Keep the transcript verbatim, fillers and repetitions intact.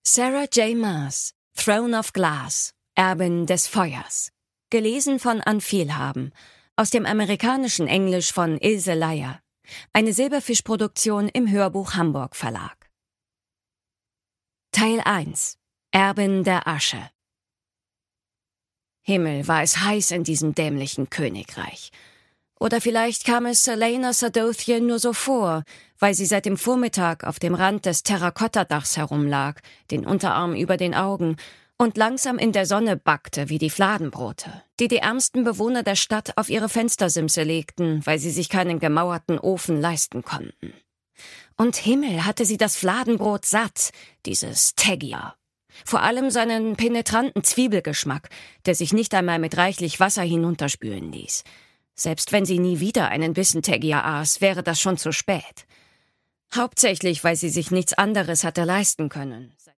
Sarah J. Maas, Throne of Glass, Erbin des Feuers. Gelesen von Ann Vielhaben. Aus dem amerikanischen Englisch von Ilse Leier. Eine Silberfisch-Produktion im Hörbuch Hamburg Verlag. Teil eins. Erbin der Asche. Himmel, war es heiß in diesem dämlichen Königreich. Oder vielleicht kam es Celaena Sardothien nur so vor, weil sie seit dem Vormittag auf dem Rand des Terrakottadachs herumlag, den Unterarm über den Augen, und langsam in der Sonne backte wie die Fladenbrote, die die ärmsten Bewohner der Stadt auf ihre Fenstersimse legten, weil sie sich keinen gemauerten Ofen leisten konnten. Und Himmel hatte sie das Fladenbrot satt, dieses Tegia. Vor allem seinen penetranten Zwiebelgeschmack, der sich nicht einmal mit reichlich Wasser hinunterspülen ließ. Selbst wenn sie nie wieder einen Bissen Tegia aß, wäre das schon zu spät. Hauptsächlich, weil sie sich nichts anderes hatte leisten können.